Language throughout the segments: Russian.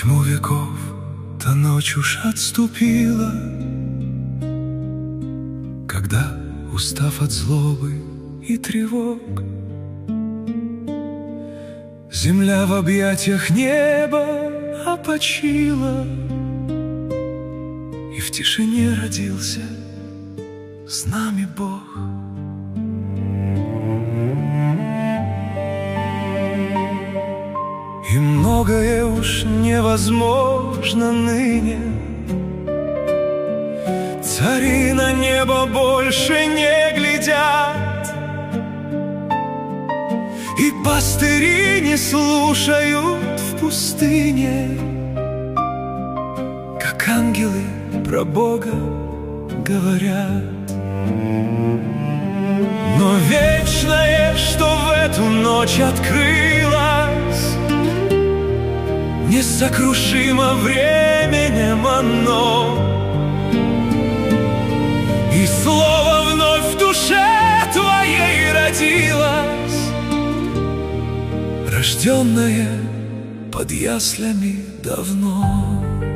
тьму веков та ночь уж отступила, когда, устав от злобы и тревог, земля в объятиях неба опочила, и в тишине родился с нами Бог. И многое уж невозможно ныне, цари на небо больше не глядят, и пастыри не слушают в пустыне, как ангелы про Бога говорят. Но вечное, что в эту ночь открылось, несокрушимо временем оно, и слово вновь в душе твоей родилось, рожденное под яслями давно.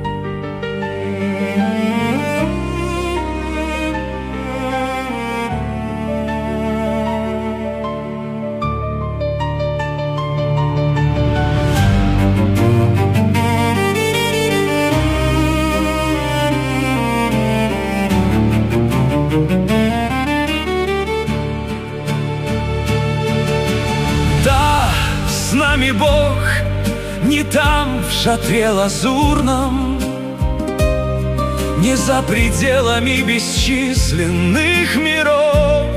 С нами Бог не там, в шатре лазурном, не за пределами бесчисленных миров,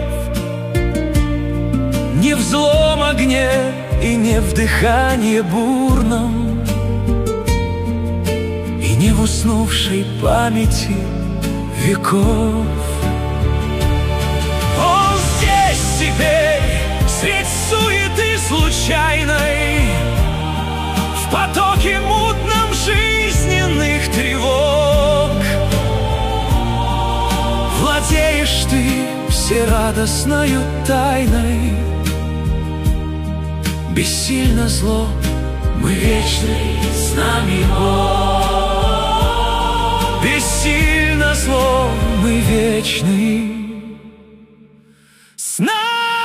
не в злом огне и не в дыхании бурном, и не в уснувшей памяти веков. Он здесь теперь, средь суеты случайной, в потоке мутном жизненных тревог. Владеешь ты всерадостною тайной, бессильно зло, мы вечный, с нами Бог. Бессильно зло, мы вечный, с нами.